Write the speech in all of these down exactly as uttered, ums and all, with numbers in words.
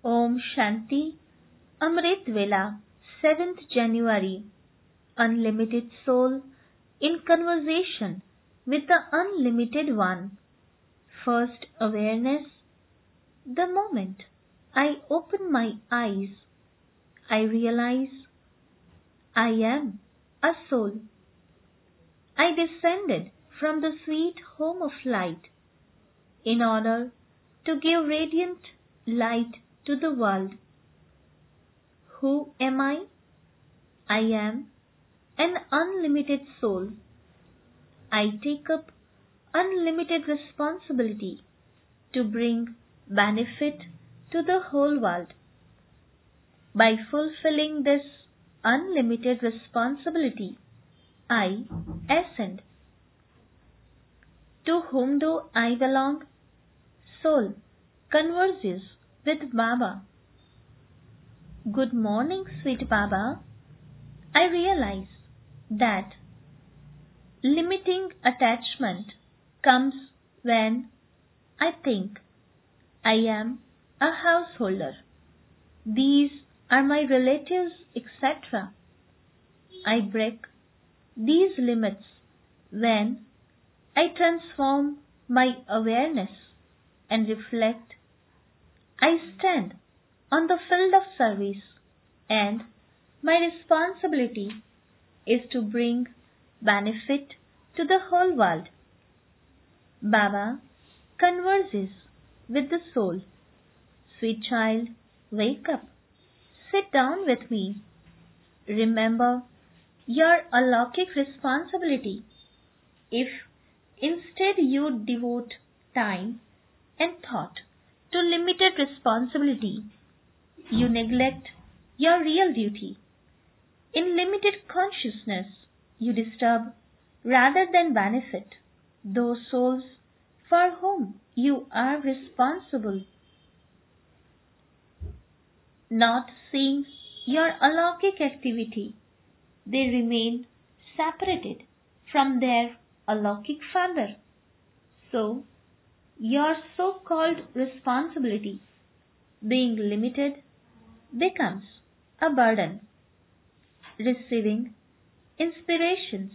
Om Shanti Amrit Vela, seventh January. Unlimited Soul in conversation with the Unlimited One. First awareness. The moment I open my eyes, I realize I am a soul. I descended from the sweet home of light in order to give radiant light to the world. Who am I? I am an unlimited soul. I take up unlimited responsibility to bring benefit to the whole world. By fulfilling this unlimited responsibility, I ascend. To whom do I belong? Soul converses with Baba. Good morning, sweet Baba. I realize that limiting attachment comes when I think I am a householder. These are my relatives, et cetera. I break these limits when I transform my awareness and reflect. I stand on the field of service and my responsibility is to bring benefit to the whole world. Baba converses with the soul. Sweet child, wake up. Sit down with me. Remember your alaukic responsibility. If instead you devote time and thought to limited responsibility, you neglect your real duty. In limited consciousness, you disturb rather than benefit those souls for whom you are responsible. Not seeing your alaukic activity, they remain separated from their alaukic father. So, your so-called responsibility, being limited, becomes a burden. Receiving inspirations.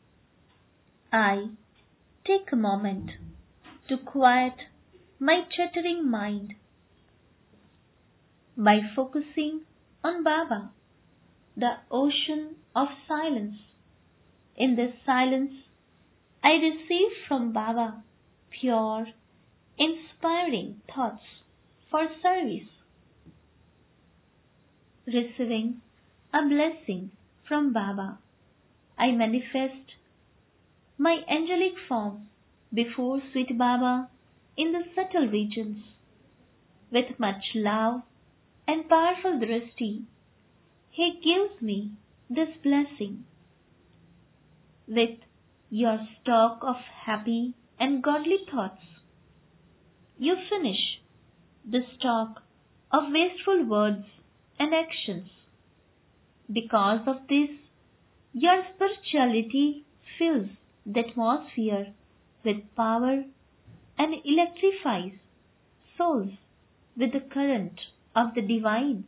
I take a moment to quiet my chattering mind by focusing on Baba, the ocean of silence. In this silence, I receive from Baba pure, inspiring thoughts for service. Receiving a blessing from Baba, I manifest my angelic form before sweet Baba in the subtle regions. With much love and powerful drishti, he gives me this blessing. With your stock of happy and godly thoughts, you finish the stock of wasteful words and actions. Because of this, your spirituality fills the atmosphere with power and electrifies souls with the current of the divine.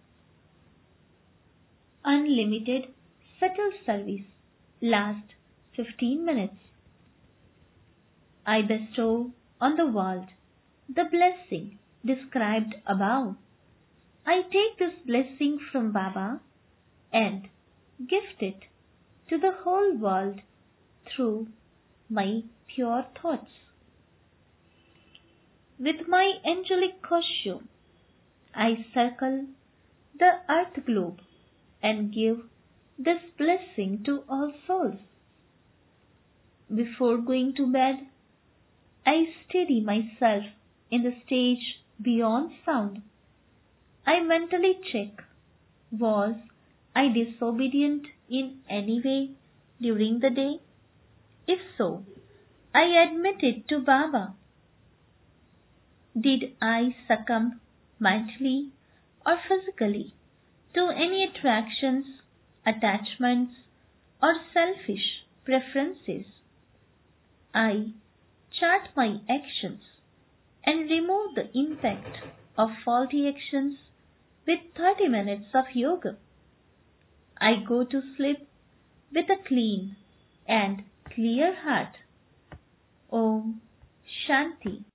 Unlimited subtle service lasts fifteen minutes. I bestow on the world the blessing described above. I take this blessing from Baba and gift it to the whole world through my pure thoughts. With my angelic costume, I circle the earth globe and give this blessing to all souls. Before going to bed, I steady myself in the stage beyond sound. I mentally check, was I disobedient in any way during the day? If so, I admit it to Baba. Did I succumb mentally or physically to any attractions, attachments, or selfish preferences? I chart my actions and remove the impact of faulty actions with thirty minutes of yoga. I go to sleep with a clean and clear heart. Om Shanti.